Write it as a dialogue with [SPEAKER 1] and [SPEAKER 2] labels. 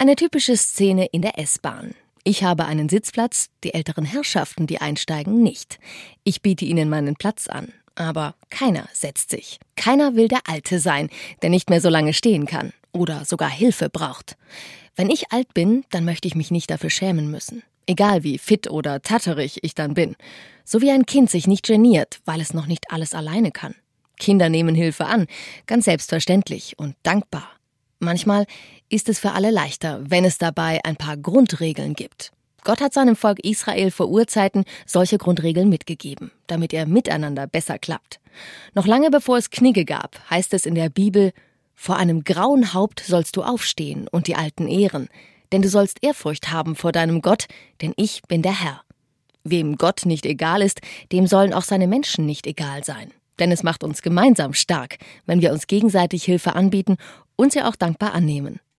[SPEAKER 1] Eine typische Szene in der S-Bahn. Ich habe einen Sitzplatz, die älteren Herrschaften, die einsteigen, nicht. Ich biete ihnen meinen Platz an. Aber keiner setzt sich. Keiner will der Alte sein, der nicht mehr so lange stehen kann oder sogar Hilfe braucht. Wenn ich alt bin, dann möchte ich mich nicht dafür schämen müssen. Egal wie fit oder tatterig ich dann bin. So wie ein Kind sich nicht geniert, weil es noch nicht alles alleine kann. Kinder nehmen Hilfe an, ganz selbstverständlich und dankbar. Manchmal ist es für alle leichter, wenn es dabei ein paar Grundregeln gibt. Gott hat seinem Volk Israel vor Urzeiten solche Grundregeln mitgegeben, damit er miteinander besser klappt. Noch lange bevor es Knigge gab, heißt es in der Bibel: Vor einem grauen Haupt sollst du aufstehen und die Alten ehren, denn du sollst Ehrfurcht haben vor deinem Gott, denn ich bin der Herr. Wem Gott nicht egal ist, dem sollen auch seine Menschen nicht egal sein. Denn es macht uns gemeinsam stark, wenn wir uns gegenseitig Hilfe anbieten und sie auch dankbar annehmen.